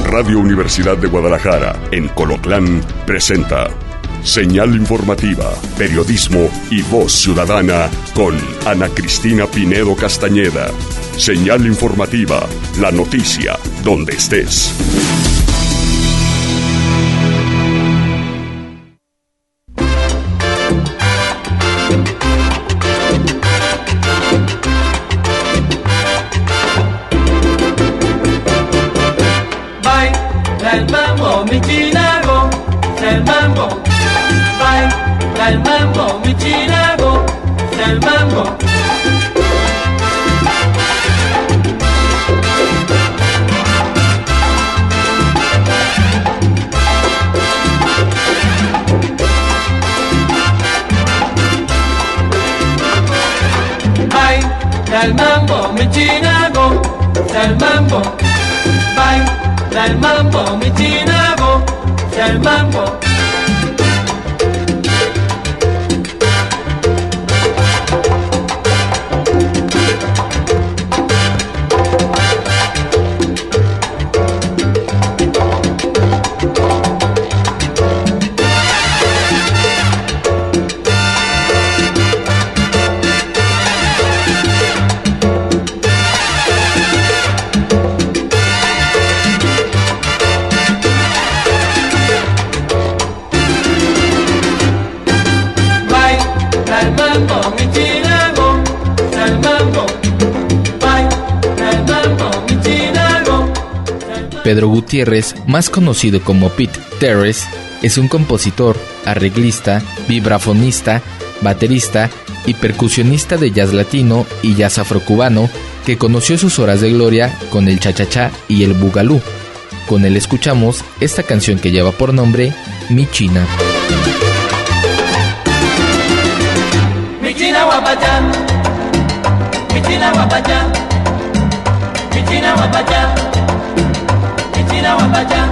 Radio Universidad de Guadalajara, en Colotlán, presenta Señal Informativa, Periodismo y Voz Ciudadana con Ana Cristina Pinedo Castañeda. Señal Informativa, la noticia donde estés. El mambo, mi chinago, el mambo, baila el mambo, mi chinago, el mambo. Baila el mambo, mi chinago, el mambo, baila el mambo, mi chinago, el mambo. Pedro Gutiérrez, más conocido como Pete Terrace, es un compositor, arreglista, vibrafonista, baterista y percusionista de jazz latino y jazz afrocubano que conoció sus horas de gloria con el cha-cha-cha y el bugalú. Con él escuchamos esta canción que lleva por nombre Mi China. Mi China guapachá, mi China guapachá, mi China guapachá. China guapachá.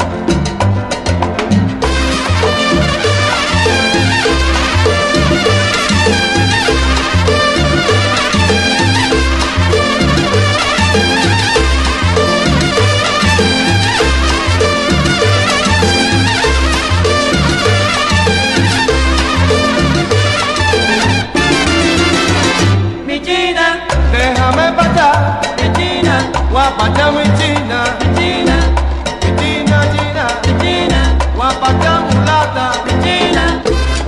Mi China, déjame pasar. Mi China, guapachá mi China. Mi China. Guapachá mulata, China.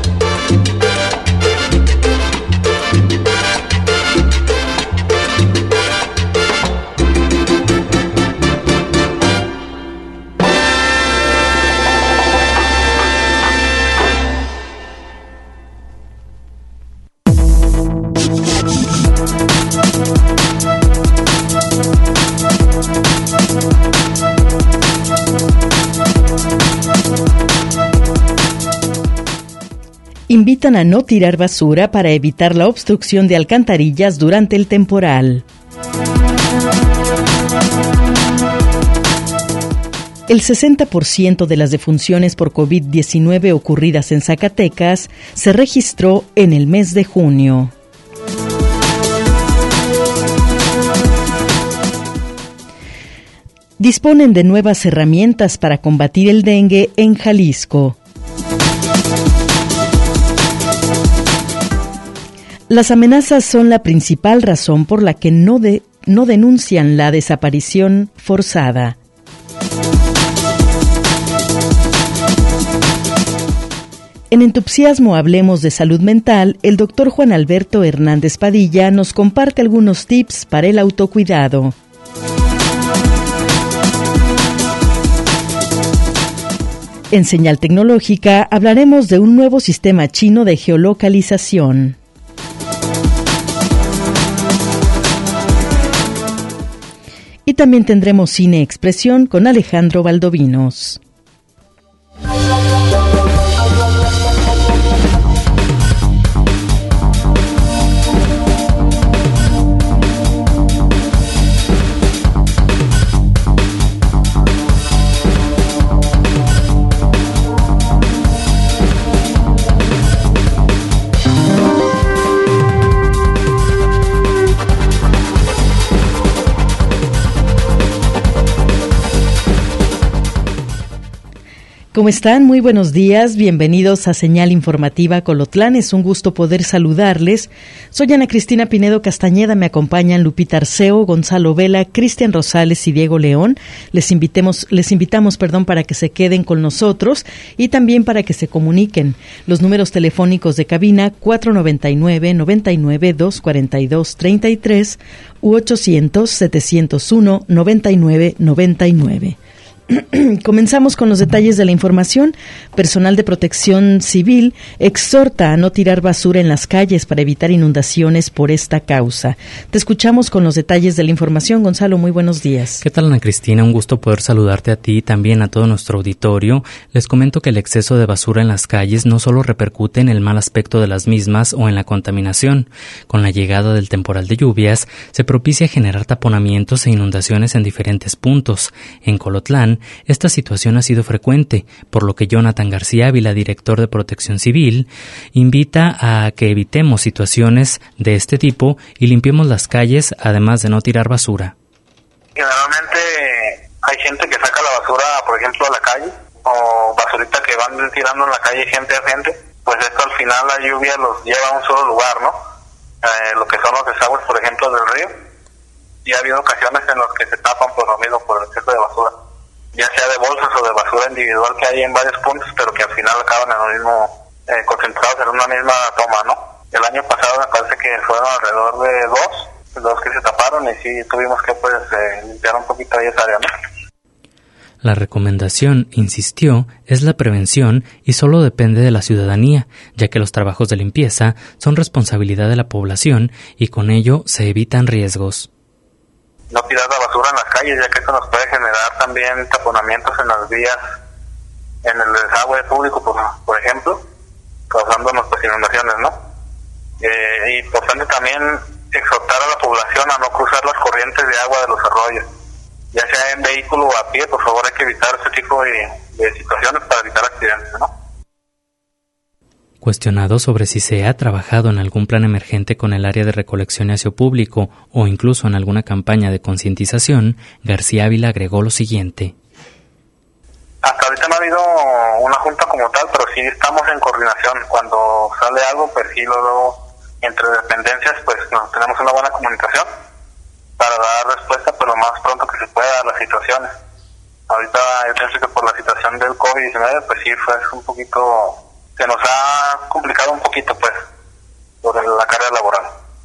Invitan a no tirar basura para evitar la obstrucción de alcantarillas durante el temporal. El 60% de las defunciones por COVID-19 ocurridas en Zacatecas se registró en el mes de junio. Disponen de nuevas herramientas para combatir el dengue en Jalisco. Las amenazas son la principal razón por la que no denuncian la desaparición forzada. En Entusiasmo Hablemos de Salud Mental, el doctor Juan Alberto Hernández Padilla nos comparte algunos tips para el autocuidado. En Señal Tecnológica hablaremos de un nuevo sistema chino de geolocalización. Y también tendremos Cine Expresión con Alejandro Valdovinos. ¿Cómo están? Muy buenos días, bienvenidos a Señal Informativa Colotlán, es un gusto poder saludarles. Soy Ana Cristina Pinedo Castañeda, me acompañan Lupita Arceo, Gonzalo Vela, Cristian Rosales y Diego León. Les invitamos, para que se queden con nosotros y también para que se comuniquen. Los números telefónicos de cabina 499-99-242-33 u 800-701-9999. Comenzamos con los detalles de la información. Personal de Protección Civil exhorta a no tirar basura en las calles para evitar inundaciones por esta causa. Te escuchamos con los detalles de la información. Gonzalo, muy buenos días. ¿Qué tal, Ana Cristina? Un gusto poder saludarte a ti y también a todo nuestro auditorio. Les comento que el exceso de basura en las calles no solo repercute en el mal aspecto de las mismas o en la contaminación. Con la llegada del temporal de lluvias, se propicia generar taponamientos e inundaciones en diferentes puntos. En Colotlán, esta situación ha sido frecuente, por lo que Jonathan García Ávila, director de Protección Civil, invita a que evitemos situaciones de este tipo y limpiemos las calles, además de no tirar basura. Generalmente hay gente que saca la basura, por ejemplo, a la calle, o basurita que van tirando en la calle gente a gente, pues esto al final la lluvia los lleva a un solo lugar, ¿no? Lo que son los desagües, por ejemplo, del río, y ha habido ocasiones en las que se tapan por lo mismo, por el exceso de basura, ya sea de bolsas o de basura individual que hay en varios puntos, pero que al final acaban en lo mismo, concentrados en una misma toma, ¿no? El año pasado me parece que fueron alrededor de dos que se taparon y sí tuvimos que limpiar un poquito ahí esa área, ¿no? La recomendación, insistió, es la prevención y solo depende de la ciudadanía, ya que los trabajos de limpieza son responsabilidad de la población y con ello se evitan riesgos. No tirar la basura en las calles, ya que eso nos puede generar también taponamientos en las vías, en el desagüe público, por ejemplo, causándonos pues inundaciones, ¿no? Importante también exhortar a la población a no cruzar las corrientes de agua de los arroyos, ya sea en vehículo o a pie. Por favor, hay que evitar ese tipo de situaciones para evitar accidentes, ¿no? Cuestionado sobre si se ha trabajado en algún plan emergente con el área de recolección y aseo público o incluso en alguna campaña de concientización, García Ávila agregó lo siguiente. Hasta ahorita no ha habido una junta como tal, pero sí estamos en coordinación. Cuando sale algo, pues sí, luego entre dependencias, pues tenemos una buena comunicación para dar respuesta pues lo más pronto que se pueda a las situaciones. Ahorita yo pienso que por la situación del COVID-19, pues sí, fue un poquito... se nos ha complicado un poquito, pues, sobre la carga laboral.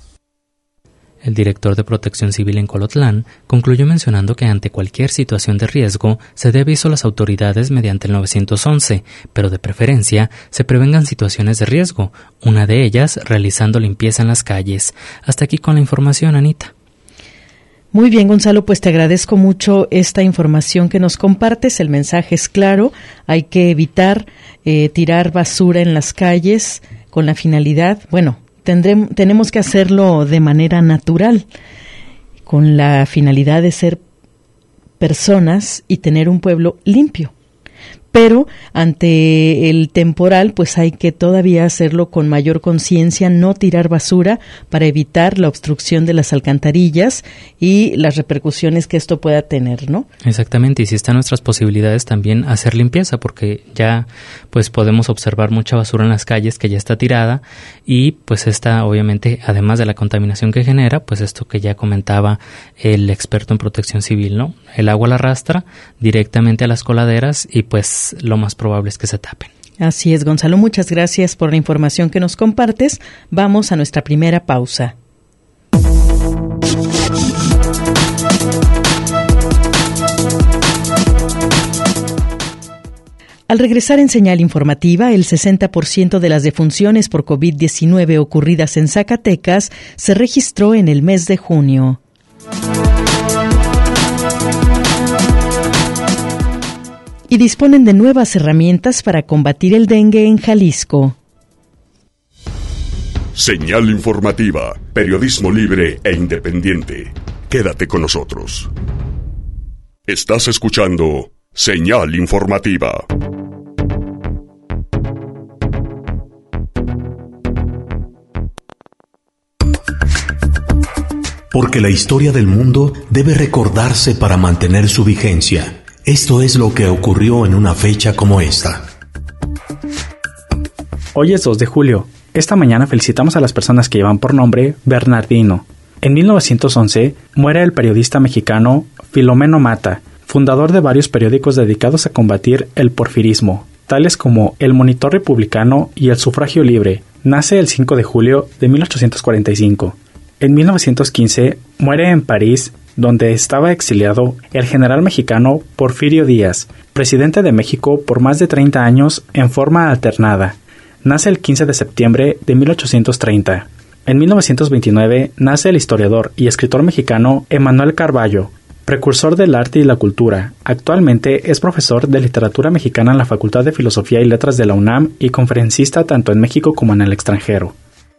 El director de Protección Civil en Colotlán concluyó mencionando que ante cualquier situación de riesgo se dé aviso a las autoridades mediante el 911, pero de preferencia se prevengan situaciones de riesgo, una de ellas realizando limpieza en las calles. Hasta aquí con la información, Anita. Muy bien, Gonzalo, pues te agradezco mucho esta información que nos compartes. El mensaje es claro, hay que evitar tirar basura en las calles con la finalidad, tenemos que hacerlo de manera natural, con la finalidad de ser personas y tener un pueblo limpio. Pero ante el temporal, pues hay que todavía hacerlo con mayor conciencia, no tirar basura para evitar la obstrucción de las alcantarillas y las repercusiones que esto pueda tener, ¿no? Exactamente, y si están nuestras posibilidades también hacer limpieza, porque ya pues podemos observar mucha basura en las calles que ya está tirada y pues esta obviamente, además de la contaminación que genera, pues esto que ya comentaba el experto en Protección Civil, ¿no? El agua la arrastra directamente a las coladeras y pues lo más probable es que se tapen. Así es, Gonzalo, muchas gracias por la información que nos compartes. Vamos a nuestra primera pausa. Al regresar en Señal Informativa, el 60% de las defunciones por COVID-19 ocurridas en Zacatecas se registró en el mes de junio. Y disponen de nuevas herramientas para combatir el dengue en Jalisco. Señal Informativa, periodismo libre e independiente. Quédate con nosotros. Estás escuchando Señal Informativa. Porque la historia del mundo debe recordarse para mantener su vigencia. Esto es lo que ocurrió en una fecha como esta. Hoy es 2 de julio. Esta mañana felicitamos a las personas que llevan por nombre Bernardino. En 1911 muere el periodista mexicano Filomeno Mata, fundador de varios periódicos dedicados a combatir el porfirismo, tales como El Monitor Republicano y El Sufragio Libre. Nace el 5 de julio de 1845. En 1915 muere en París, donde estaba exiliado, el general mexicano Porfirio Díaz, presidente de México por más de 30 años en forma alternada. Nace el 15 de septiembre de 1830. En 1929 nace el historiador y escritor mexicano Emanuel Carballo, precursor del arte y la cultura. Actualmente es profesor de literatura mexicana en la Facultad de Filosofía y Letras de la UNAM y conferencista tanto en México como en el extranjero.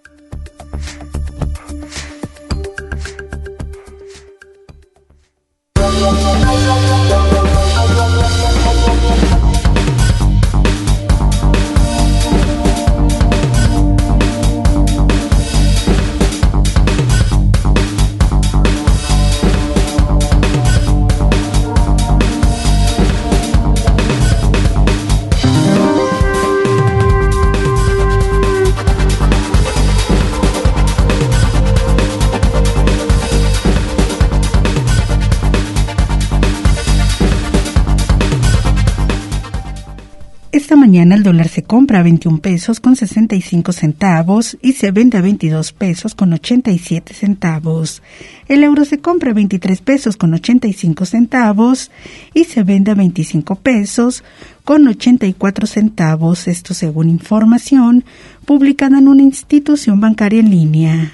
Esta mañana el dólar se compra a 21 pesos con 65 centavos y se vende a 22 pesos con 87 centavos. El euro se compra a 23 pesos con 85 centavos y se vende a 25 pesos con 84 centavos. Esto según información publicada en una institución bancaria en línea.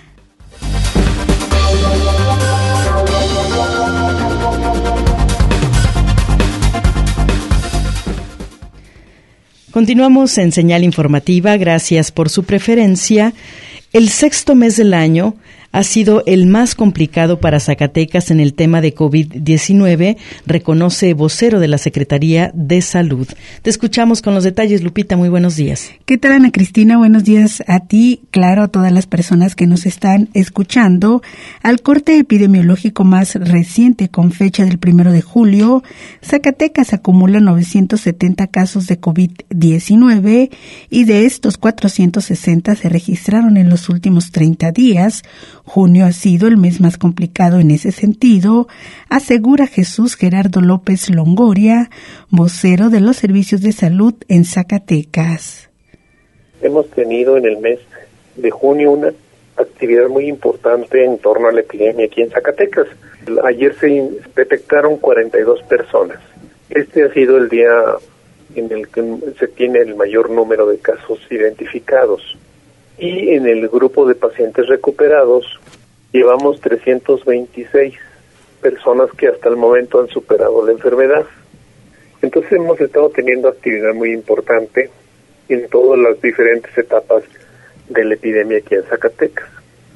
Continuamos en Señal Informativa. Gracias por su preferencia. El sexto mes del año ha sido el más complicado para Zacatecas en el tema de COVID-19, reconoce vocero de la Secretaría de Salud. Te escuchamos con los detalles, Lupita. Muy buenos días. ¿Qué tal, Ana Cristina? Buenos días a ti, claro, a todas las personas que nos están escuchando. Al corte epidemiológico más reciente, con fecha del 1 de julio, Zacatecas acumula 970 casos de COVID-19 y de estos 460 se registraron en los últimos 30 días. Junio ha sido el mes más complicado en ese sentido, asegura Jesús Gerardo López Longoria, vocero de los servicios de salud en Zacatecas. Hemos tenido en el mes de junio una actividad muy importante en torno a la epidemia aquí en Zacatecas. Ayer se detectaron 42 personas. Este ha sido el día en el que se tiene el mayor número de casos identificados. Y en el grupo de pacientes recuperados llevamos 326 personas que hasta el momento han superado la enfermedad. Entonces hemos estado teniendo actividad muy importante en todas las diferentes etapas de la epidemia aquí en Zacatecas.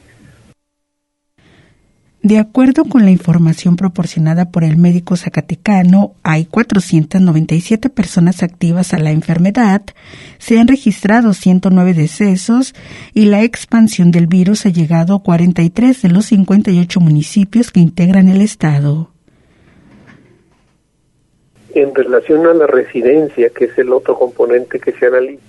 De acuerdo con la información proporcionada por el médico zacatecano, hay 497 personas activas a la enfermedad, se han registrado 109 decesos y la expansión del virus ha llegado a 43 de los 58 municipios que integran el estado. En relación a la residencia, que es el otro componente que se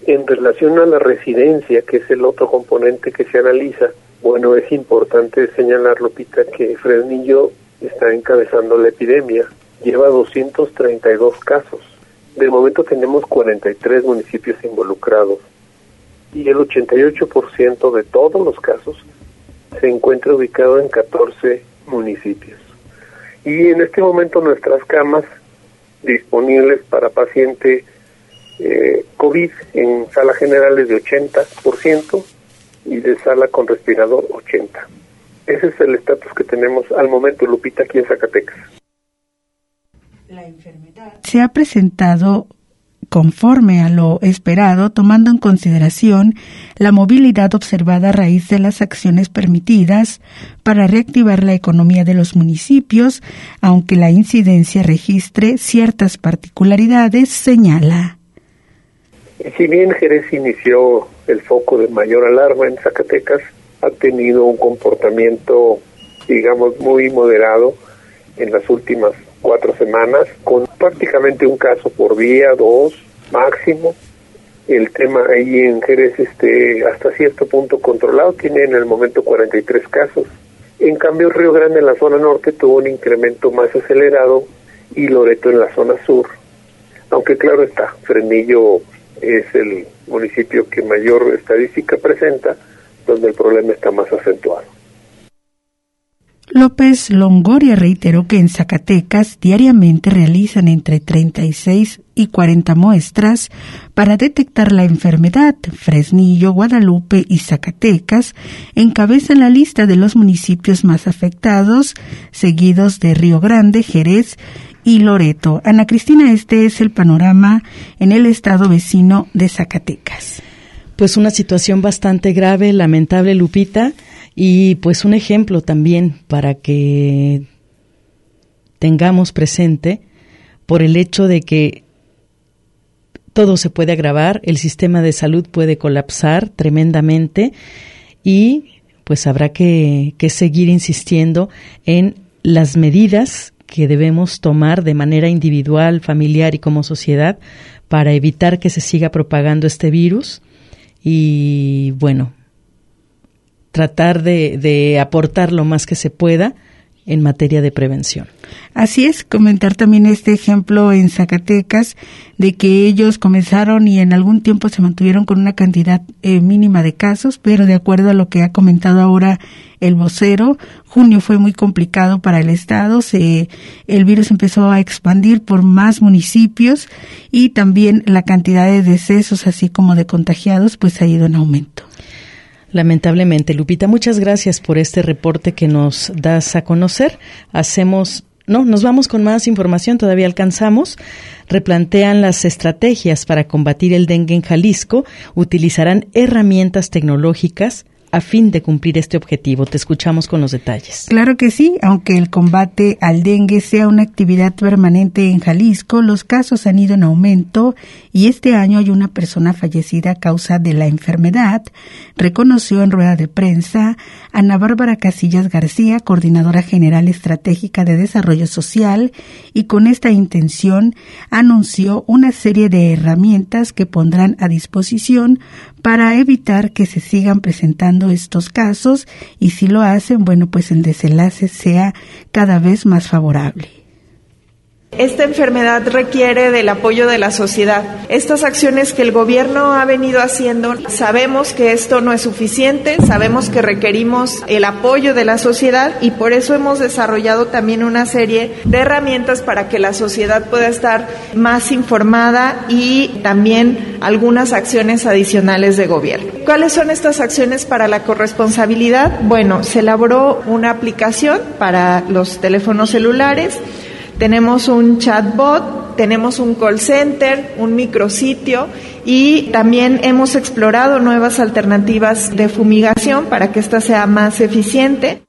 analiza, bueno, es importante señalar, Lupita, que Fresnillo está encabezando la epidemia. Lleva 232 casos. De momento tenemos 43 municipios involucrados. Y el 88% de todos los casos se encuentra ubicado en 14 municipios. Y en este momento nuestras camas disponibles para paciente COVID en sala general es de 80%. Y de sala con respirador 80. Ese es el estatus que tenemos al momento, Lupita, aquí en Zacatecas. La enfermedad se ha presentado conforme a lo esperado, tomando en consideración la movilidad observada a raíz de las acciones permitidas para reactivar la economía de los municipios, aunque la incidencia registre ciertas particularidades, señala. Si bien Jerez inició el foco de mayor alarma en Zacatecas, ha tenido un comportamiento, digamos, muy moderado en las últimas 4 semanas, con prácticamente un caso por día, 2 máximo. El tema ahí en Jerez hasta cierto punto controlado, tiene en el momento 43 casos. En cambio, Río Grande en la zona norte tuvo un incremento más acelerado y Loreto en la zona sur. Aunque claro está, Fresnillo es el municipio que mayor estadística presenta, donde el problema está más acentuado. López Longoria reiteró que en Zacatecas diariamente realizan entre 36 y 40 muestras para detectar la enfermedad. Fresnillo, Guadalupe y Zacatecas encabezan la lista de los municipios más afectados, seguidos de Río Grande, Jerez y Loreto. Ana Cristina, este es el panorama en el estado vecino de Zacatecas. Pues una situación bastante grave, lamentable, Lupita, y pues un ejemplo también para que tengamos presente por el hecho de que todo se puede agravar, el sistema de salud puede colapsar tremendamente y pues habrá que seguir insistiendo en las medidas que debemos tomar de manera individual, familiar y como sociedad para evitar que se siga propagando este virus y bueno, tratar de aportar lo más que se pueda en materia de prevención. Así es, comentar también este ejemplo en Zacatecas de que ellos comenzaron y en algún tiempo se mantuvieron con una cantidad mínima de casos, pero de acuerdo a lo que ha comentado ahora el vocero, junio fue muy complicado para el estado, el virus empezó a expandir por más municipios y también la cantidad de decesos así como de contagiados pues ha ido en aumento. Lamentablemente, Lupita, muchas gracias por este reporte que nos das a conocer. Nos vamos con más información, todavía alcanzamos. Replantean las estrategias para combatir el dengue en Jalisco, utilizarán herramientas tecnológicas a fin de cumplir este objetivo. Te escuchamos con los detalles. Claro que sí, aunque el combate al dengue sea una actividad permanente en Jalisco, los casos han ido en aumento y este año hay una persona fallecida a causa de la enfermedad, reconoció en rueda de prensa Ana Bárbara Casillas García, coordinadora general estratégica de desarrollo social, y con esta intención anunció una serie de herramientas que pondrán a disposición para evitar que se sigan presentando estos casos y si lo hacen, bueno, pues el desenlace sea cada vez más favorable. Esta enfermedad requiere del apoyo de la sociedad. Estas acciones que el gobierno ha venido haciendo, sabemos que esto no es suficiente, sabemos que requerimos el apoyo de la sociedad y por eso hemos desarrollado también una serie de herramientas para que la sociedad pueda estar más informada y también algunas acciones adicionales de gobierno. ¿Cuáles son estas acciones para la corresponsabilidad? Bueno, se elaboró una aplicación para los teléfonos celulares. Tenemos un chatbot, tenemos un call center, un micrositio y también hemos explorado nuevas alternativas de fumigación para que esta sea más eficiente.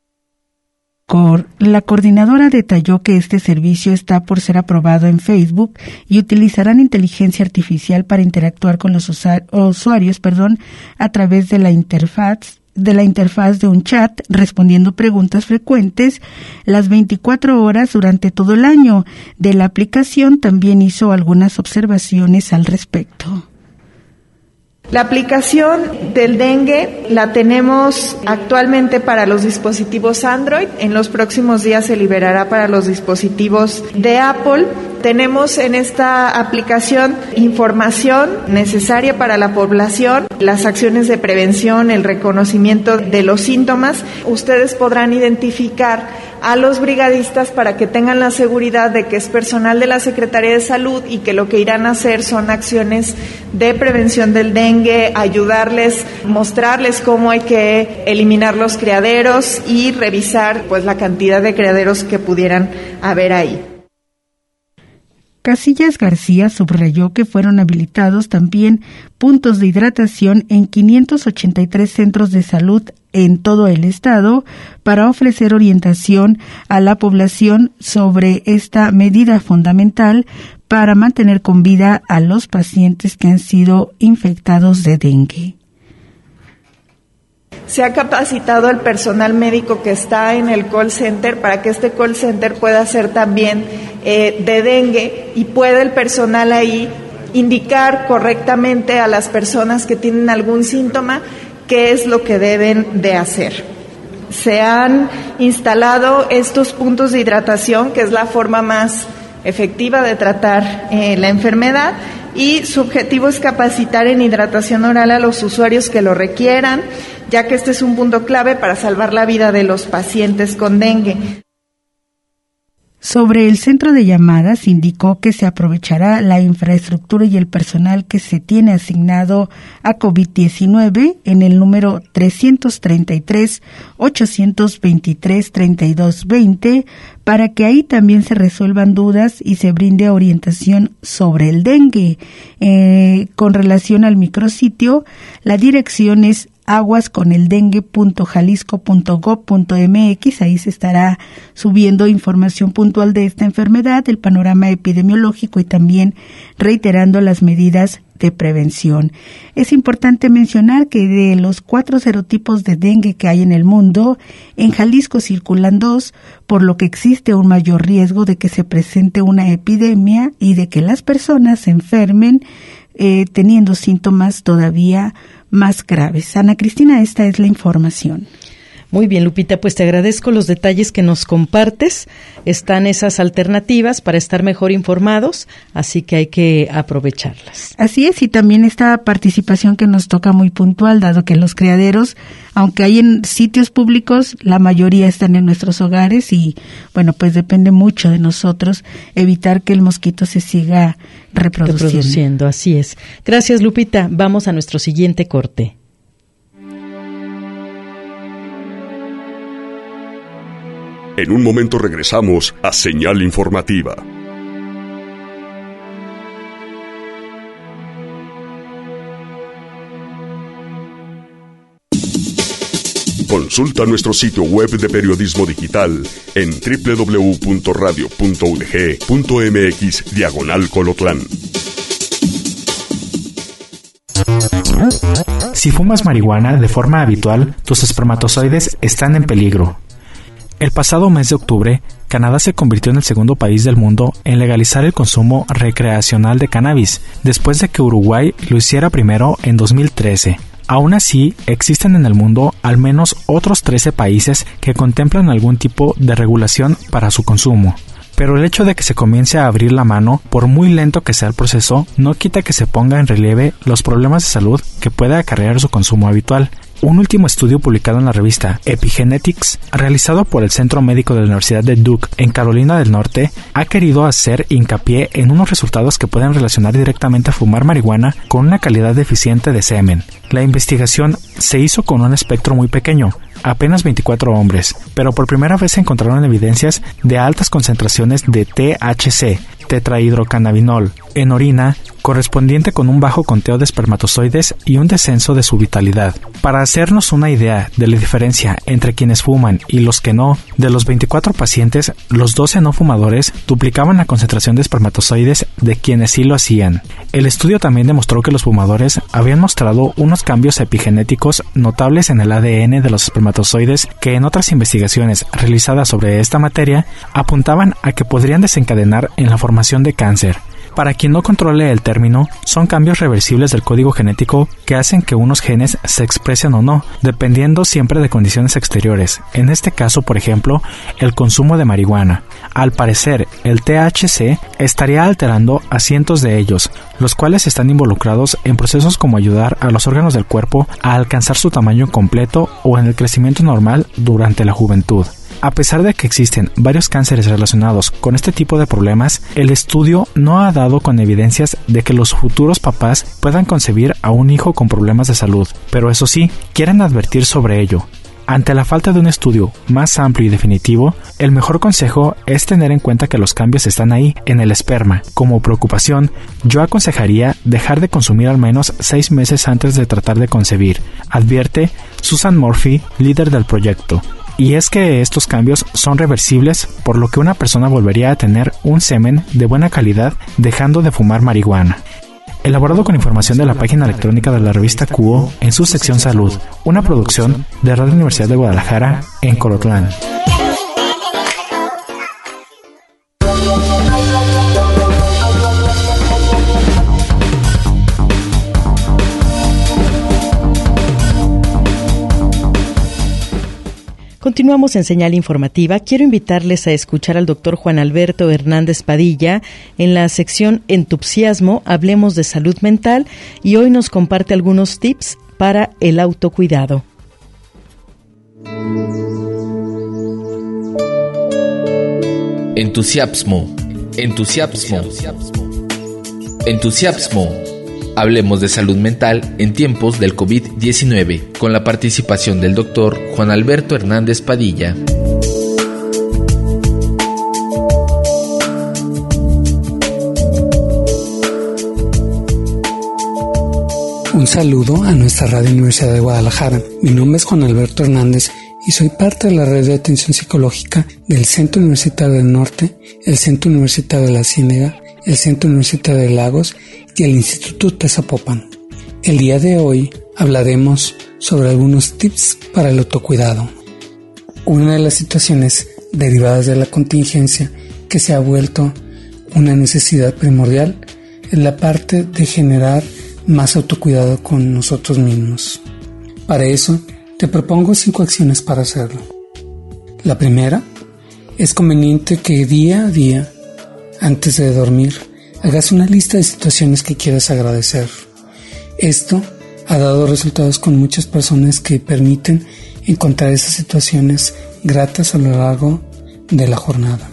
La coordinadora detalló que este servicio está por ser aprobado en Facebook y utilizarán inteligencia artificial para interactuar con los usuarios, a través de la interfaz de un chat, respondiendo preguntas frecuentes las 24 horas durante todo el año. De la aplicación también hizo algunas observaciones al respecto. La aplicación del dengue la tenemos actualmente para los dispositivos Android. En los próximos días se liberará para los dispositivos de Apple. Tenemos en esta aplicación información necesaria para la población, las acciones de prevención, el reconocimiento de los síntomas. Ustedes podrán identificar a los brigadistas para que tengan la seguridad de que es personal de la Secretaría de Salud y que lo que irán a hacer son acciones de prevención del dengue, ayudarles, mostrarles cómo hay que eliminar los criaderos y revisar pues la cantidad de criaderos que pudieran haber ahí. Casillas García subrayó que fueron habilitados también puntos de hidratación en 583 centros de salud en todo el estado para ofrecer orientación a la población sobre esta medida fundamental para mantener con vida a los pacientes que han sido infectados de dengue. Se ha capacitado el personal médico que está en el call center para que este call center pueda ser también de dengue y pueda el personal ahí indicar correctamente a las personas que tienen algún síntoma qué es lo que deben de hacer. Se han instalado estos puntos de hidratación, que es la forma más efectiva de tratar la enfermedad, y su objetivo es capacitar en hidratación oral a los usuarios que lo requieran, ya que este es un punto clave para salvar la vida de los pacientes con dengue. Sobre el centro de llamadas, indicó que se aprovechará la infraestructura y el personal que se tiene asignado a COVID-19 en el número 333-823-3220 para que ahí también se resuelvan dudas y se brinde orientación sobre el dengue. Con relación al micrositio, la dirección es aguasconeldengue.jalisco.gov.mx. Ahí se estará subiendo información puntual de esta enfermedad, el panorama epidemiológico y también reiterando las medidas de prevención. Es importante mencionar que de los 4 serotipos de dengue que hay en el mundo, en Jalisco circulan 2, por lo que existe un mayor riesgo de que se presente una epidemia y de que las personas se enfermen teniendo síntomas todavía más graves. Ana Cristina, esta es la información. Muy bien, Lupita, pues te agradezco los detalles que nos compartes. Están esas alternativas para estar mejor informados, así que hay que aprovecharlas. Así es, y también esta participación que nos toca muy puntual, dado que los criaderos, aunque hay en sitios públicos, la mayoría están en nuestros hogares y, bueno, pues depende mucho de nosotros evitar que el mosquito se siga reproduciendo. Así es. Gracias, Lupita. Vamos a nuestro siguiente corte. En un momento regresamos a Señal Informativa. Consulta nuestro sitio web de periodismo digital en www.radio.udg.mx/Colotlán. Si fumas marihuana de forma habitual, tus espermatozoides están en peligro. El pasado mes de octubre, Canadá se convirtió en el segundo país del mundo en legalizar el consumo recreacional de cannabis, después de que Uruguay lo hiciera primero en 2013. Aún así, existen en el mundo al menos otros 13 países que contemplan algún tipo de regulación para su consumo. Pero el hecho de que se comience a abrir la mano, por muy lento que sea el proceso, no quita que se ponga en relieve los problemas de salud que puede acarrear su consumo habitual. Un último estudio publicado en la revista Epigenetics, realizado por el Centro Médico de la Universidad de Duke en Carolina del Norte, ha querido hacer hincapié en unos resultados que pueden relacionar directamente a fumar marihuana con una calidad deficiente de semen. La investigación se hizo con un espectro muy pequeño, apenas 24 hombres, pero por primera vez se encontraron evidencias de altas concentraciones de THC, tetrahidrocannabinol, en orina, correspondiente con un bajo conteo de espermatozoides y un descenso de su vitalidad. Para hacernos una idea de la diferencia entre quienes fuman y los que no, de los 24 pacientes, los 12 no fumadores duplicaban la concentración de espermatozoides de quienes sí lo hacían. El estudio también demostró que los fumadores habían mostrado unos cambios epigenéticos notables en el ADN de los espermatozoides que en otras investigaciones realizadas sobre esta materia apuntaban a que podrían desencadenar en la formación de cáncer. Para quien no controle el término, son cambios reversibles del código genético que hacen que unos genes se expresen o no, dependiendo siempre de condiciones exteriores. En este caso, por ejemplo, el consumo de marihuana. Al parecer, el THC estaría alterando a cientos de ellos, los cuales están involucrados en procesos como ayudar a los órganos del cuerpo a alcanzar su tamaño completo o en el crecimiento normal durante la juventud. A pesar de que existen varios cánceres relacionados con este tipo de problemas, el estudio no ha dado con evidencias de que los futuros papás puedan concebir a un hijo con problemas de salud, pero eso sí, quieren advertir sobre ello. Ante la falta de un estudio más amplio y definitivo, el mejor consejo es tener en cuenta que los cambios están ahí, en el esperma. Como preocupación, yo aconsejaría dejar de consumir al menos 6 meses antes de tratar de concebir, advierte Susan Murphy, líder del proyecto. Y es que estos cambios son reversibles, por lo que una persona volvería a tener un semen de buena calidad dejando de fumar marihuana. elaborado con información de la página electrónica de la revista Cuo en su sección Salud, una producción de Radio Universidad de Guadalajara en Colotlán. Continuamos en Señal Informativa. Quiero invitarles a escuchar al doctor Juan Alberto Hernández Padilla en la sección Entusiasmo, hablemos de salud mental, y hoy nos comparte algunos tips para el autocuidado. Entusiasmo. Hablemos de salud mental en tiempos del COVID-19, con la participación del doctor Juan Alberto Hernández Padilla. Un saludo a nuestra Radio Universidad de Guadalajara. Mi nombre es Juan Alberto Hernández y soy parte de la red de atención psicológica del Centro Universitario del Norte, el Centro Universitario de la Ciénega, el Centro Universitario de Lagos y el Instituto de Zapopan. El día de hoy hablaremos sobre algunos tips para el autocuidado. Una de las situaciones derivadas de la contingencia que se ha vuelto una necesidad primordial es la parte de generar más autocuidado con nosotros mismos. Para eso, te propongo 5 acciones para hacerlo. La primera, es conveniente que día a día, antes de dormir, hagas una lista de situaciones que quieras agradecer. Esto ha dado resultados con muchas personas que permiten encontrar esas situaciones gratas a lo largo de la jornada.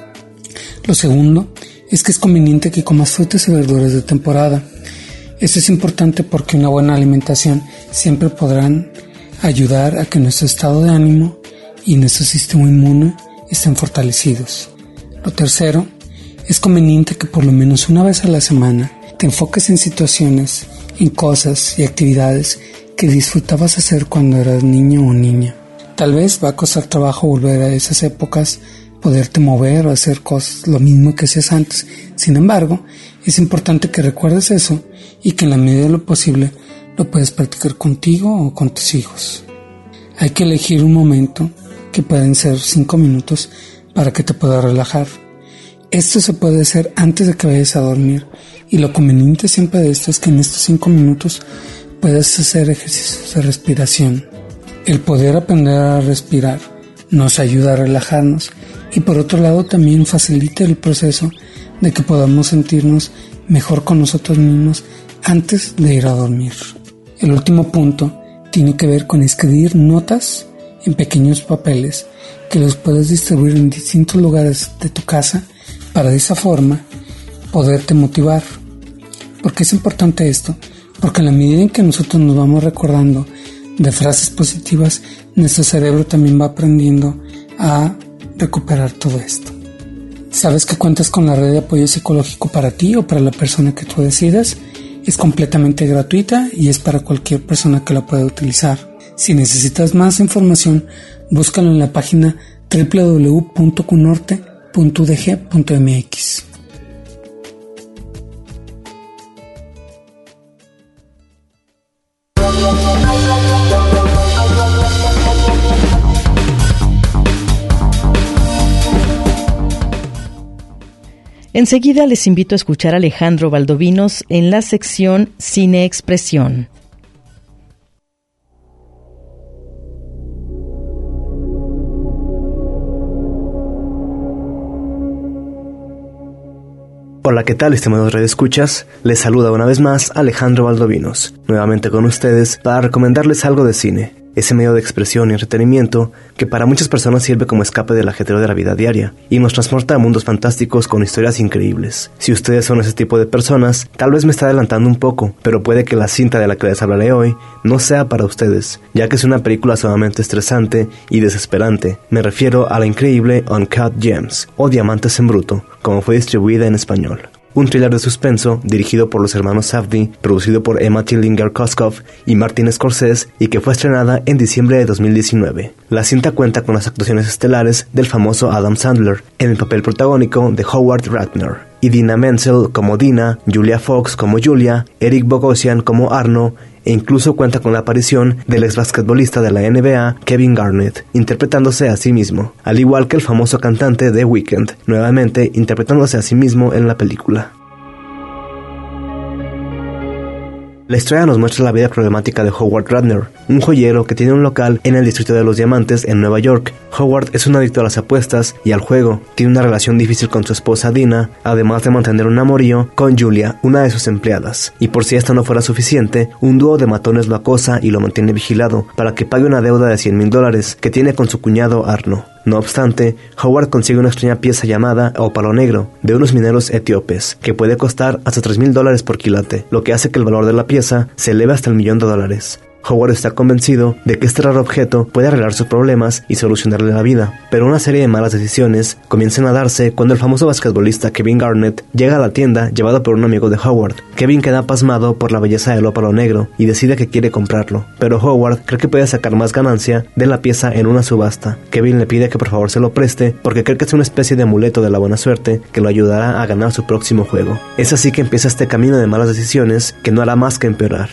Lo segundo es que es conveniente que comas frutas y verduras de temporada. Esto es importante porque una buena alimentación siempre podrán ayudar a que nuestro estado de ánimo y nuestro sistema inmune estén fortalecidos. Lo tercero, es conveniente que por lo menos una vez a la semana te enfoques en situaciones, en cosas y actividades que disfrutabas hacer cuando eras niño o niña. Tal vez va a costar trabajo volver a esas épocas, poderte mover o hacer cosas lo mismo que hacías antes. Sin embargo, es importante que recuerdes eso y que en la medida de lo posible lo puedes practicar contigo o con tus hijos. Hay que elegir un momento, que pueden ser 5 minutos, para que te puedas relajar. Esto se puede hacer antes de que vayas a dormir, y lo conveniente siempre de esto es que en estos 5 minutos puedas hacer ejercicios de respiración. El poder aprender a respirar nos ayuda a relajarnos y por otro lado también facilita el proceso de que podamos sentirnos mejor con nosotros mismos antes de ir a dormir. El último punto tiene que ver con escribir notas en pequeños papeles que los puedes distribuir en distintos lugares de tu casa para de esa forma poderte motivar. ¿Por qué es importante esto? Porque en la medida en que nosotros nos vamos recordando de frases positivas, nuestro cerebro también va aprendiendo a recuperar todo esto. ¿Sabes que cuentas con la red de apoyo psicológico para ti o para la persona que tú decidas? Es completamente gratuita y es para cualquier persona que la pueda utilizar. Si necesitas más información, búscalo en la página www.cunorte.udg.mx. Enseguida les invito a escuchar a Alejandro Valdovinos en la sección Cine Expresión. Hola, ¿qué tal, estimados radioescuchas? Les saluda una vez más Alejandro Valdovinos, nuevamente con ustedes para recomendarles algo de cine, ese medio de expresión y entretenimiento que para muchas personas sirve como escape del ajetreo de la vida diaria y nos transporta a mundos fantásticos con historias increíbles. Si ustedes son ese tipo de personas, tal vez me está adelantando un poco, pero puede que la cinta de la que les hablaré hoy no sea para ustedes, ya que es una película sumamente estresante y desesperante. Me refiero a la increíble Uncut Gems, o Diamantes en Bruto, como fue distribuida en español. Un thriller de suspenso dirigido por los hermanos Safdie, producido por Emma Tillinger-Koskov y Martin Scorsese y que fue estrenada en diciembre de 2019. La cinta cuenta con las actuaciones estelares del famoso Adam Sandler en el papel protagónico de Howard Ratner. Idina Menzel como Dina, Julia Fox como Julia, Eric Bogosian como Arno, e incluso cuenta con la aparición del ex basquetbolista de la NBA, Kevin Garnett, interpretándose a sí mismo, al igual que el famoso cantante The Weeknd, nuevamente interpretándose a sí mismo en la película. La historia nos muestra la vida problemática de Howard Ratner, un joyero que tiene un local en el Distrito de los Diamantes en Nueva York. Howard es un adicto a las apuestas y al juego, tiene una relación difícil con su esposa Dina, además de mantener un amorío con Julia, una de sus empleadas. Y por si esto no fuera suficiente, un dúo de matones lo acosa y lo mantiene vigilado para que pague una deuda de $100,000 que tiene con su cuñado Arno. No obstante, Howard consigue una extraña pieza llamada ópalo negro de unos mineros etíopes, que puede costar hasta $3,000 por quilate, lo que hace que el valor de la pieza se eleve hasta $1,000,000. Howard está convencido de que este raro objeto puede arreglar sus problemas y solucionarle la vida, pero una serie de malas decisiones comienzan a darse cuando el famoso basquetbolista Kevin Garnett llega a la tienda llevado por un amigo de Howard. Kevin queda pasmado por la belleza del ópalo negro y decide que quiere comprarlo, pero Howard cree que puede sacar más ganancia de la pieza en una subasta. Kevin le pide que por favor se lo preste porque cree que es una especie de amuleto de la buena suerte que lo ayudará a ganar su próximo juego. Es así que empieza este camino de malas decisiones que no hará más que empeorar.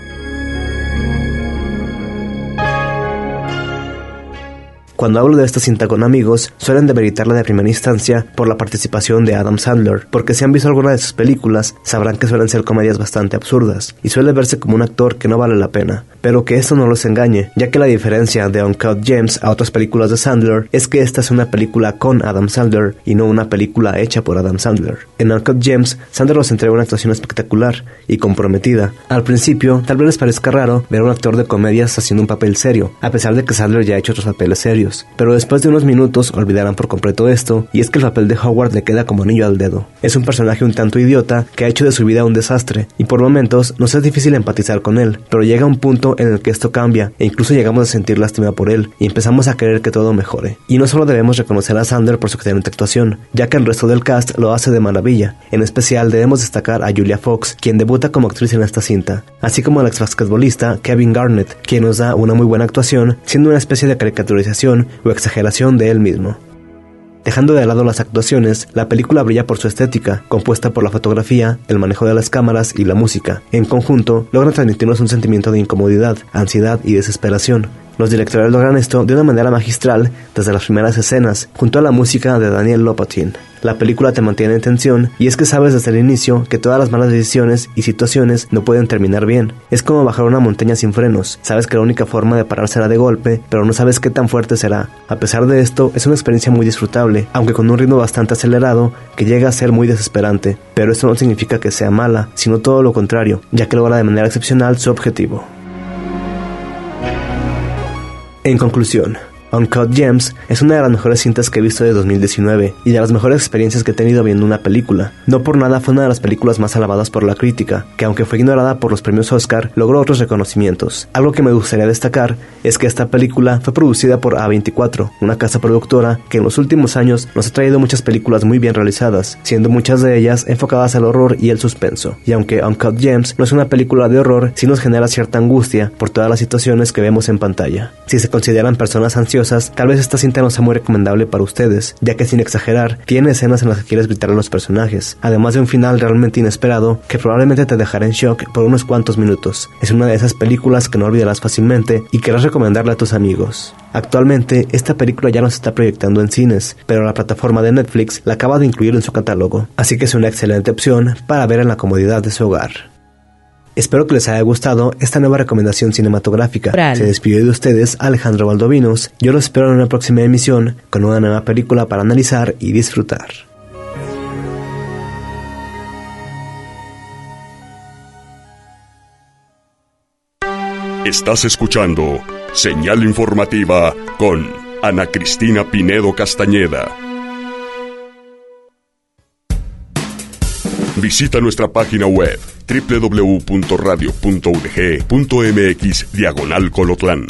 Cuando hablo de esta cinta con amigos, suelen demeritarla de primera instancia por la participación de Adam Sandler, porque si han visto alguna de sus películas, sabrán que suelen ser comedias bastante absurdas, y suele verse como un actor que no vale la pena. Pero que esto no los engañe, ya que la diferencia de Uncut Gems a otras películas de Sandler es que esta es una película con Adam Sandler y no una película hecha por Adam Sandler. En Uncut Gems, Sandler nos entrega una actuación espectacular y comprometida. Al principio, tal vez les parezca raro ver a un actor de comedias haciendo un papel serio, a pesar de que Sandler ya ha hecho otros papeles serios. Pero después de unos minutos olvidarán por completo esto, y es que el papel de Howard le queda como anillo al dedo. Es un personaje un tanto idiota que ha hecho de su vida un desastre, y por momentos nos es difícil empatizar con él, pero llega un punto en el que esto cambia, e incluso llegamos a sentir lástima por él, y empezamos a querer que todo mejore. Y no solo debemos reconocer a Sandler por su excelente actuación, ya que el resto del cast lo hace de maravilla. En especial debemos destacar a Julia Fox, quien debuta como actriz en esta cinta, así como al ex basquetbolista Kevin Garnett, quien nos da una muy buena actuación, siendo una especie de caricaturización o exageración de él mismo. Dejando de lado las actuaciones, la película brilla por su estética, compuesta por la fotografía, el manejo de las cámaras y la música. En conjunto, logran transmitirnos un sentimiento de incomodidad, ansiedad y desesperación. Los directores logran esto de una manera magistral desde las primeras escenas, junto a la música de Daniel Lopatin. La película te mantiene en tensión y es que sabes desde el inicio que todas las malas decisiones y situaciones no pueden terminar bien. Es como bajar una montaña sin frenos. Sabes que la única forma de parar será de golpe, pero no sabes qué tan fuerte será. A pesar de esto, es una experiencia muy disfrutable, aunque con un ritmo bastante acelerado que llega a ser muy desesperante. Pero esto no significa que sea mala, sino todo lo contrario, ya que logra de manera excepcional su objetivo. En conclusión, Uncut Gems es una de las mejores cintas que he visto de 2019 y de las mejores experiencias que he tenido viendo una película. No por nada fue una de las películas más alabadas por la crítica, que aunque fue ignorada por los premios Oscar, logró otros reconocimientos. Algo que me gustaría destacar es que esta película fue producida por A24, una casa productora que en los últimos años nos ha traído muchas películas muy bien realizadas, siendo muchas de ellas enfocadas al horror y el suspenso. Y aunque Uncut Gems no es una película de horror, sí nos genera cierta angustia por todas las situaciones que vemos en pantalla. Si se consideran personas ansiosas, tal vez esta cinta no sea muy recomendable para ustedes, ya que sin exagerar, tiene escenas en las que quieres gritar a los personajes, además de un final realmente inesperado que probablemente te dejará en shock por unos cuantos minutos. Es una de esas películas que no olvidarás fácilmente y querrás recomendarle a tus amigos. Actualmente, esta película ya no se está proyectando en cines, pero la plataforma de Netflix la acaba de incluir en su catálogo, así que es una excelente opción para ver en la comodidad de su hogar. Espero que les haya gustado esta nueva recomendación cinematográfica. Se despidió de ustedes Alejandro Valdovinos. Yo los espero en una próxima emisión con una nueva película para analizar y disfrutar. Estás escuchando Señal Informativa con Ana Cristina Pinedo Castañeda. Visita nuestra página web www.radio.udg.mx/Colotlán.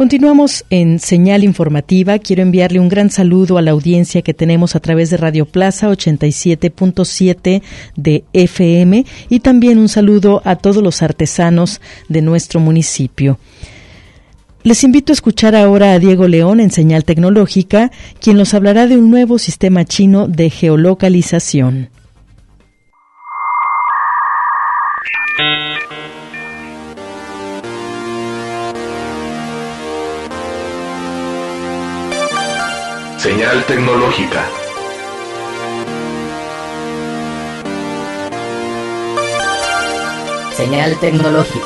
Continuamos en Señal Informativa. Quiero enviarle un gran saludo a la audiencia que tenemos a través de Radio Plaza 87.7 de FM y también un saludo a todos los artesanos de nuestro municipio. Les invito a escuchar ahora a Diego León en Señal Tecnológica, quien nos hablará de un nuevo sistema chino de geolocalización. Señal Tecnológica. Señal Tecnológica.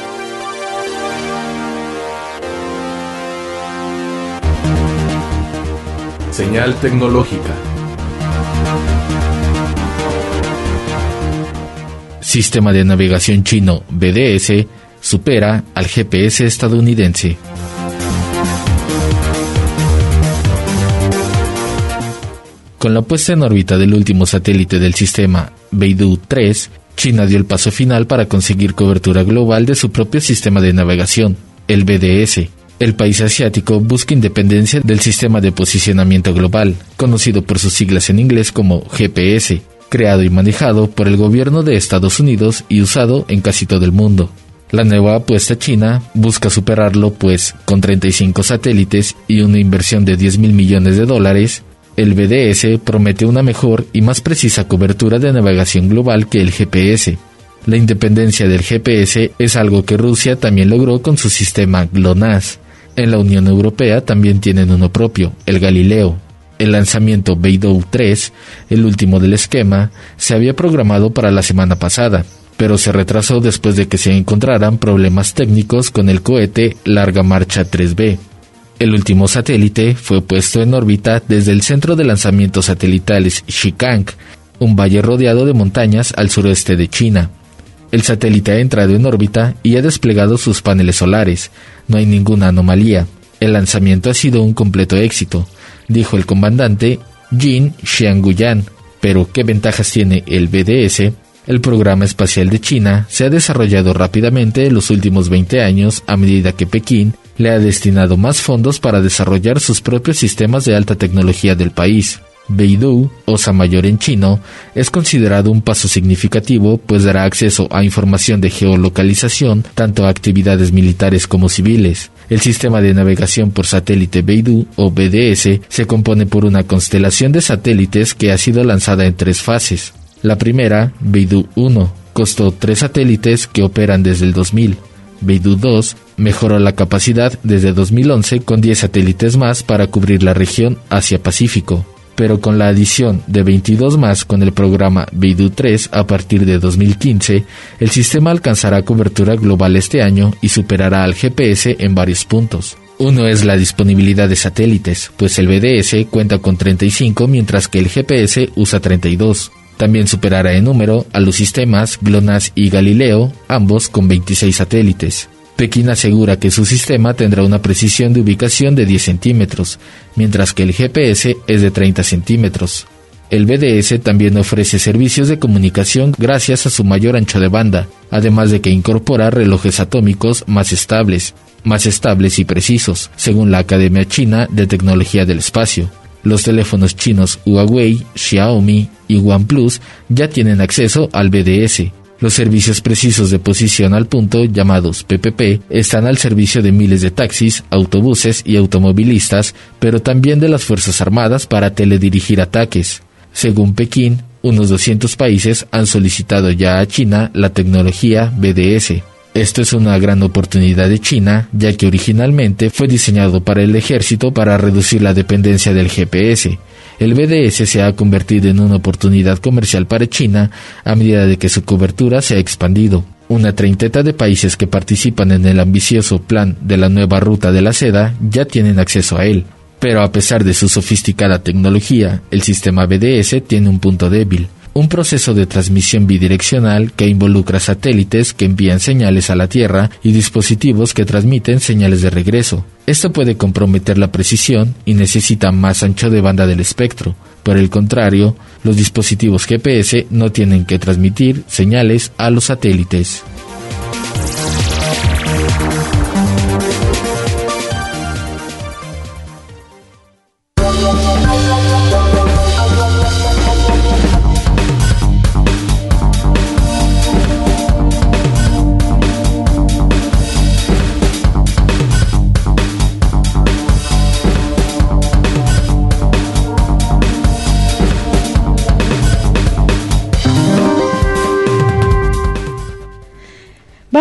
Señal Tecnológica. Sistema de navegación chino BDS supera al GPS estadounidense. Con la puesta en órbita del último satélite del sistema Beidou 3, China dio el paso final para conseguir cobertura global de su propio sistema de navegación, el BDS. El país asiático busca independencia del sistema de posicionamiento global, conocido por sus siglas en inglés como GPS, creado y manejado por el gobierno de Estados Unidos y usado en casi todo el mundo. La nueva apuesta china busca superarlo, pues, con 35 satélites y una inversión de $10,000 millones, el BDS promete una mejor y más precisa cobertura de navegación global que el GPS. La independencia del GPS es algo que Rusia también logró con su sistema GLONASS. En la Unión Europea también tienen uno propio, el Galileo. El lanzamiento Beidou 3, el último del esquema, se había programado para la semana pasada, pero se retrasó después de que se encontraran problemas técnicos con el cohete Larga Marcha 3B. El último satélite fue puesto en órbita desde el centro de lanzamientos satelitales Xikang, un valle rodeado de montañas al suroeste de China. El satélite ha entrado en órbita y ha desplegado sus paneles solares. No hay ninguna anomalía. El lanzamiento ha sido un completo éxito, dijo el comandante Jin Xiangguyan. Pero, ¿qué ventajas tiene el BDS? El programa espacial de China se ha desarrollado rápidamente en los últimos 20 años a medida que Pekín le ha destinado más fondos para desarrollar sus propios sistemas de alta tecnología del país. Beidou, Osa Mayor en chino, es considerado un paso significativo, pues dará acceso a información de geolocalización tanto a actividades militares como civiles. El sistema de navegación por satélite Beidou, o BDS, se compone por una constelación de satélites que ha sido lanzada en 3 fases. La primera, Beidou 1, costó 3 satélites que operan desde el 2000. Beidou 2 mejoró la capacidad desde 2011 con 10 satélites más para cubrir la región Asia-Pacífico. Pero con la adición de 22 más con el programa Beidou 3 a partir de 2015, el sistema alcanzará cobertura global este año y superará al GPS en varios puntos. Uno es la disponibilidad de satélites, pues el BDS cuenta con 35 mientras que el GPS usa 32. También superará en número a los sistemas GLONASS y Galileo, ambos con 26 satélites. Pekín asegura que su sistema tendrá una precisión de ubicación de 10 centímetros, mientras que el GPS es de 30 centímetros. El BDS también ofrece servicios de comunicación gracias a su mayor ancho de banda, además de que incorpora relojes atómicos más estables y precisos, según la Academia China de Tecnología del Espacio. Los teléfonos chinos Huawei, Xiaomi y OnePlus ya tienen acceso al BDS. Los servicios precisos de posición al punto, llamados PPP, están al servicio de miles de taxis, autobuses y automovilistas, pero también de las Fuerzas Armadas para teledirigir ataques. Según Pekín, unos 200 países han solicitado ya a China la tecnología BDS. Esto es una gran oportunidad de China, ya que originalmente fue diseñado para el ejército para reducir la dependencia del GPS. El BDS se ha convertido en una oportunidad comercial para China a medida de que su cobertura se ha expandido. Una treintena de países que participan en el ambicioso plan de la nueva ruta de la seda ya tienen acceso a él. Pero a pesar de su sofisticada tecnología, el sistema BDS tiene un punto débil. Un proceso de transmisión bidireccional que involucra satélites que envían señales a la Tierra y dispositivos que transmiten señales de regreso. Esto puede comprometer la precisión y necesita más ancho de banda del espectro. Por el contrario, los dispositivos GPS no tienen que transmitir señales a los satélites.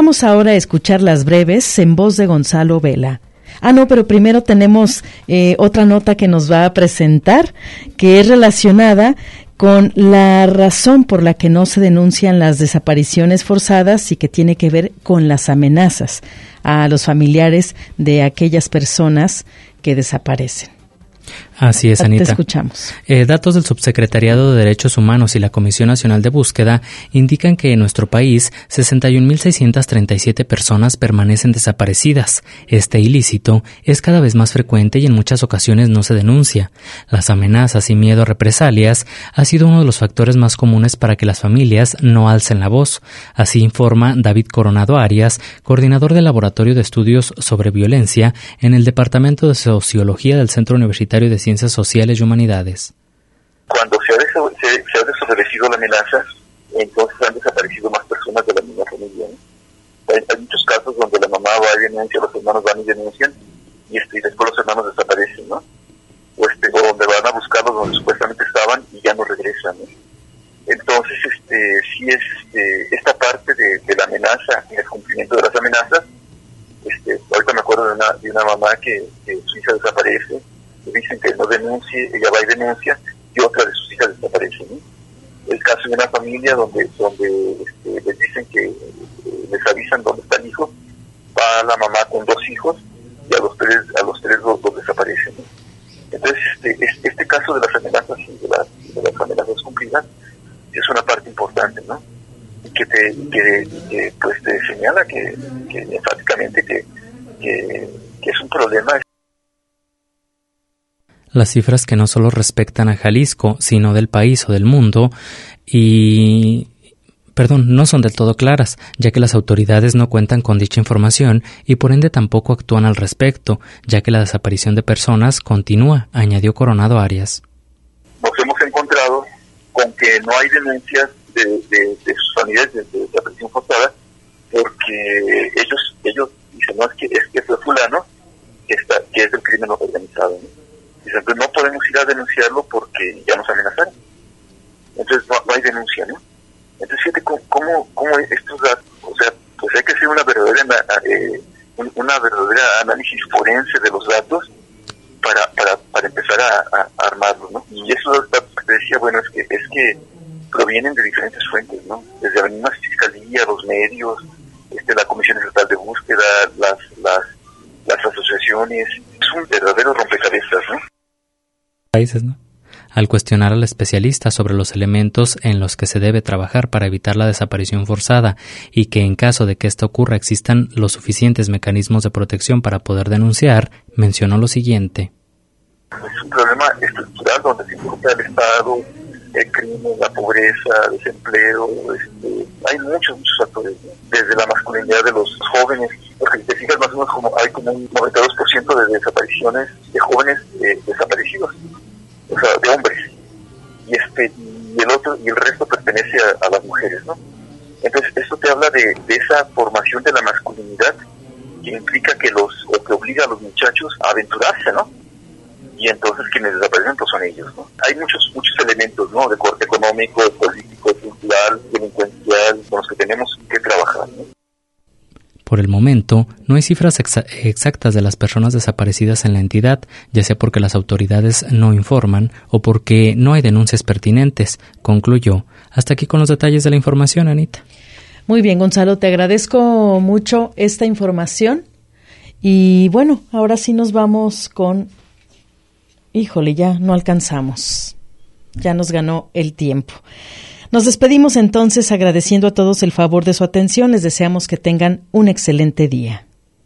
vamos ahora a escuchar las breves en voz de Gonzalo Vela. Pero primero tenemos otra nota que nos va a presentar, que es relacionada con la razón por la que no se denuncian las desapariciones forzadas y que tiene que ver con las amenazas a los familiares de aquellas personas que desaparecen. Así es, Anita. Te escuchamos. Datos del Subsecretariado de Derechos Humanos y la Comisión Nacional de Búsqueda indican que en nuestro país 61.637 personas permanecen desaparecidas. Este ilícito es cada vez más frecuente y en muchas ocasiones no se denuncia. Las amenazas y miedo a represalias ha sido uno de los factores más comunes para que las familias no alcen la voz. Así informa David Coronado Arias, coordinador del Laboratorio de Estudios sobre Violencia en el Departamento de Sociología del Centro Universitario de Ciencias Sociales y Humanidades. Cuando se ha desaparecido la amenaza, entonces han desaparecido más personas de la misma familia, ¿no? Hay muchos casos donde la mamá va y denuncia, los hermanos van y denuncian, y después los hermanos desaparecen, ¿no? O donde van a buscarlos donde supuestamente estaban y ya no regresan, ¿no? Entonces, sí es esta parte de la amenaza y el cumplimiento de las amenazas. Ahorita me acuerdo de una mamá que su hija desaparece, le dicen que no denuncie, ella va y denuncia, y otra de sus hijas desaparece, ¿no? El caso de una familia donde les dicen que les avisan dónde está el hijo, va la mamá con 2 hijos y a los tres los desaparecen, ¿no? Entonces este caso de las amenazas y de las amenazas cumplidas es una parte importante, ¿no? Y que te señala que enfáticamente que es un problema. Las cifras que no solo respectan a Jalisco, sino del país o del mundo, no son del todo claras, ya que las autoridades no cuentan con dicha información y por ende tampoco actúan al respecto, ya que la desaparición de personas continúa, añadió Coronado Arias. Nos hemos encontrado con que no hay denuncias de sus familiares de desaparición forzada, porque ellos dicen, no, es que fue fulano que es del crimen organizado, ¿no? Dicen, pues no podemos ir a denunciarlo porque ya nos amenazaron. Entonces no hay denuncia, ¿no? Entonces fíjate cómo estos datos, o sea, pues hay que hacer una verdadera análisis forense de los datos para empezar a armarlos, ¿no? Y esos datos que te decía, bueno, es que provienen de diferentes fuentes, ¿no? Desde la misma fiscalía, los medios, la Comisión Estatal de Búsqueda, las asociaciones. Es un verdadero rompecabezas, ¿no? Países, ¿no? Al cuestionar al especialista sobre los elementos en los que se debe trabajar para evitar la desaparición forzada y que en caso de que esto ocurra existan los suficientes mecanismos de protección para poder denunciar, mencionó lo siguiente. Es un problema estructural donde se involucra el Estado, el crimen, la pobreza, el desempleo, hay muchos factores, ¿no? Desde la masculinidad de los jóvenes, porque si te fijas más o menos hay como un 92% de desapariciones de jóvenes desaparecidos, o sea, de hombres, y el resto pertenece a las mujeres, ¿no? Entonces esto te habla de esa formación de la masculinidad que implica que obliga a los muchachos a aventurarse, ¿no? Y entonces quienes desaparecen pues son ellos, ¿no? Hay muchos elementos, ¿no? De corte económico, político, cultural, delincuencial, con los que tenemos que trabajar, ¿no? Por el momento, no hay cifras exactas de las personas desaparecidas en la entidad, ya sea porque las autoridades no informan o porque no hay denuncias pertinentes, concluyó. Hasta aquí con los detalles de la información, Anita. Muy bien, Gonzalo, te agradezco mucho esta información. Y bueno, ahora sí nos vamos con... Híjole, ya no alcanzamos. Ya nos ganó el tiempo. Nos despedimos entonces agradeciendo a todos el favor de su atención. Les deseamos que tengan un excelente día.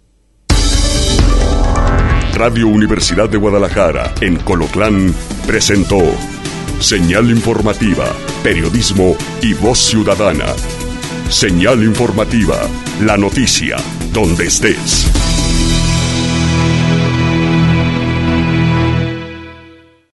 Radio Universidad de Guadalajara, en Colotlán, presentó Señal Informativa, Periodismo y Voz Ciudadana. Señal Informativa, la noticia, donde estés.